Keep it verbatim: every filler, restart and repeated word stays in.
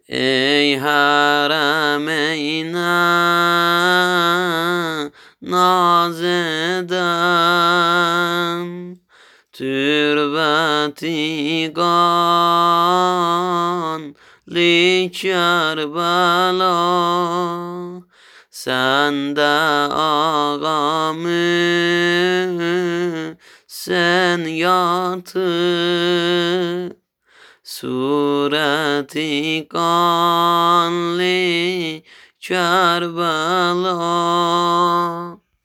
Ey Harameyna naz eden türbeti ganli Kerbela, sende ağamı sen yatı, sureti kanli Kerbela.